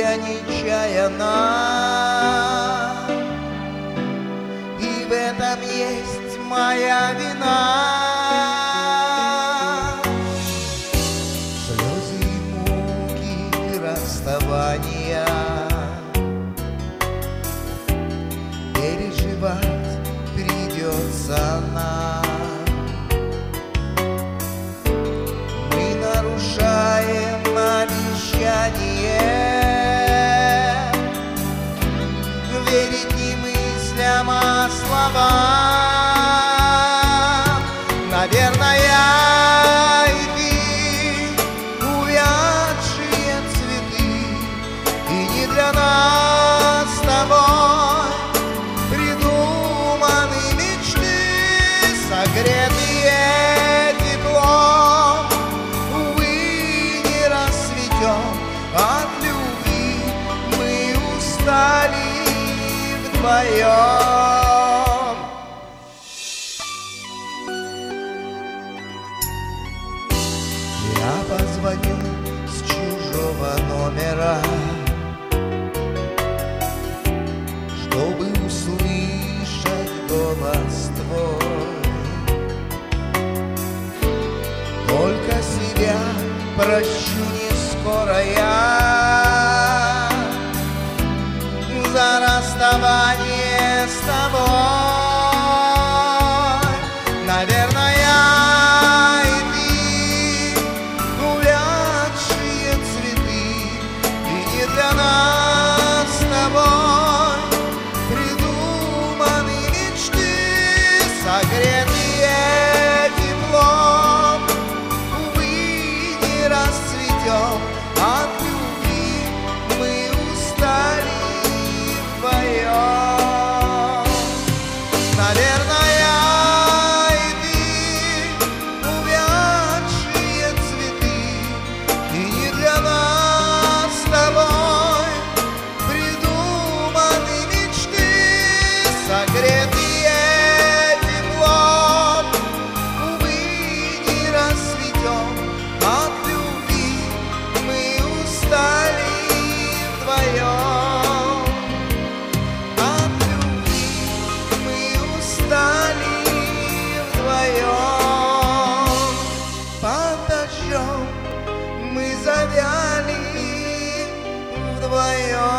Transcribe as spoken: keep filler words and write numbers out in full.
я нечаянно, и в этом есть моя вина. Слезы и муки расставания переживать придется нам. Мы нарушаем обещание верить не мыслям, а словам. Наверное, и ты увядшие цветы, и не для нас с тобой придуманы мечты, согретые теплом. Увы, не расцветем от любви, мы устали вдвоем. Я позвоню с чужого номера, чтобы услышать голос твой. Только себя прощу не скоро я за расставание с тобой. Наверное, и ты увядшие цветы, и не для нас с тобой придуманы мечты, согретые теплом. Увы, не расцветем от любви, мы устали вдвоем. Наверное, и ты увядшие цветы, и не для нас с тобой придуманы мечты, согретые теплом. Увы, не расцветем от любви, мы устали вдвоем. От любви мы устали вдвоем. Под дождем мы завяли вдвоем.